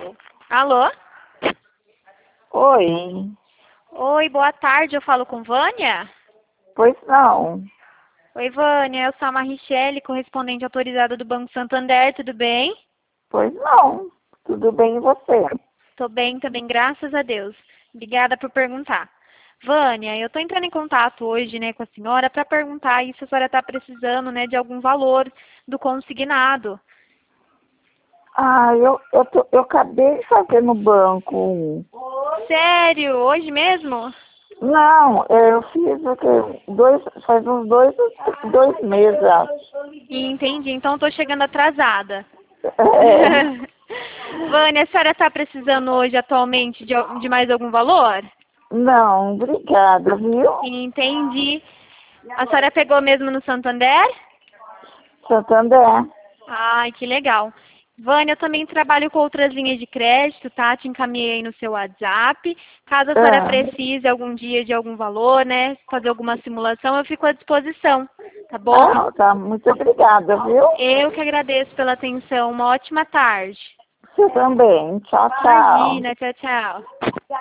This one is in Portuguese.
Alô? Oi, Oi, boa tarde, eu falo com Vânia? pois não. Oi, Vânia, eu sou a Marichele, correspondente autorizada do Banco Santander, tudo bem? Pois não. Tudo bem e você? Tô bem também, graças a Deus. Obrigada por perguntar. Vânia, eu tô entrando em contato hoje, né, com a senhora para perguntar aí se a senhora tá precisando, né, de algum valor do consignado. Eu acabei de fazer no banco. Sério? Hoje mesmo? Não, eu fiz o quê? Faz uns dois meses, acho. Entendi, então eu tô chegando atrasada. É, Vânia, a senhora está precisando hoje, atualmente, de mais algum valor? não, obrigada, viu? Entendi. A senhora pegou mesmo no Santander? Santander. Ai, que legal. Vânia, eu também trabalho com outras linhas de crédito, tá? Te encaminhei aí no seu WhatsApp. Caso a senhora É. precise algum dia de algum valor, né? Fazer alguma simulação, eu fico à disposição, tá bom? Ah, tá, muito obrigada, viu? Eu que agradeço pela atenção. Uma ótima tarde. Você também. Tchau, tchau. Imagina, tchau, tchau.